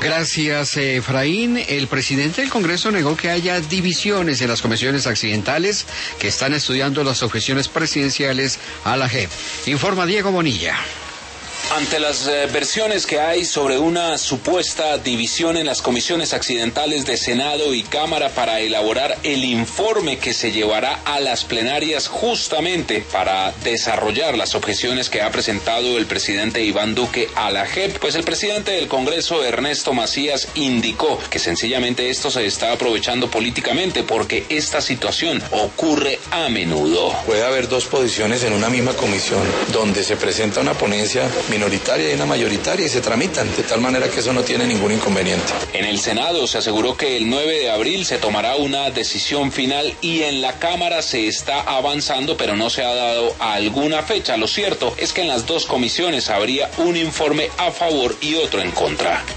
Gracias, Efraín. El presidente del Congreso negó que haya divisiones en las comisiones accidentales que están estudiando las objeciones presidenciales a la JEP. Informa Diego Bonilla. Ante las versiones que hay sobre una supuesta división en las comisiones accidentales de Senado y Cámara para elaborar el informe que se llevará a las plenarias justamente para desarrollar las objeciones que ha presentado el presidente Iván Duque a la JEP, pues el presidente del Congreso, Ernesto Macías, indicó que sencillamente esto se está aprovechando políticamente porque esta situación ocurre a menudo. Puede haber dos posiciones en una misma comisión donde se presenta una ponencia minoritaria y una mayoritaria y se tramitan, de tal manera que eso no tiene ningún inconveniente. En el Senado se aseguró que el 9 de abril se tomará una decisión final y en la Cámara se está avanzando, pero no se ha dado alguna fecha. Lo cierto es que en las dos comisiones habría un informe a favor y otro en contra.